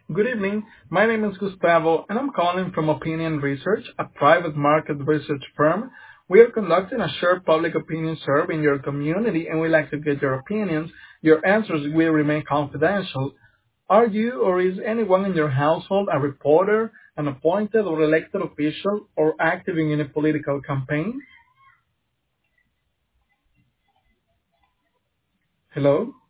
Good evening. My name is Gustavo, and I'm calling from Opinion Research, a private market research firm. We are conducting a short public opinion survey in your community, and we'd like to get your opinions. Your answers will remain confidential. Are you or is anyone in your household a reporter, an appointed or elected official, or active in any political campaign? Hello?